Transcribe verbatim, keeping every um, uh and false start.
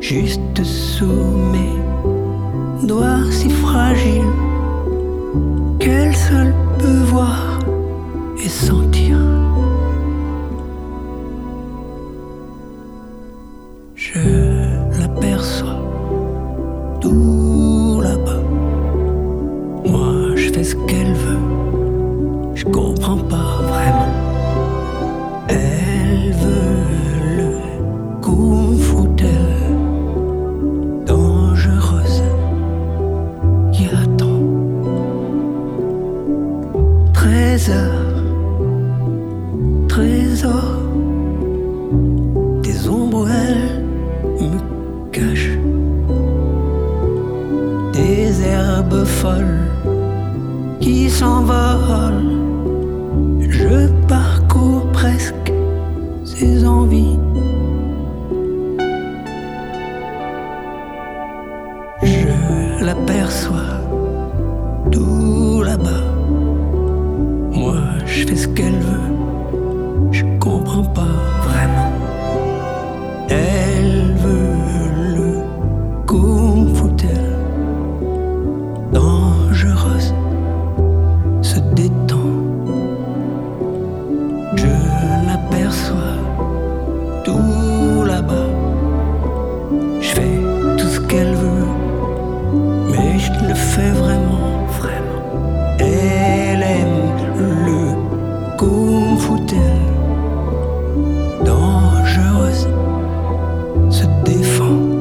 juste sous mes doigts si fragiles qu'elle seule peut voir et sentir. Je l'aperçois tout là-bas. Moi, je fais ce qu'elle veut. Je comprends pas vraiment. Elle veut le kung fu d'elle, dangereuse, qui attend. Trésor, trésor, des ombres elle me cache. Des herbes folles qui s'envolent. Je parcours presque ses envies. Je l'aperçois tout là-bas. Moi, je fais ce qu'elle veut. Je comprends pas vraiment. Elle veut le kung fu d'elle, dangereuse, se détend. Je l'aperçois tout là-bas. Je fais tout ce qu'elle veut, mais je le fais vraiment, vraiment. Elle aime le kung fu d'elle, dangereuse, se défend.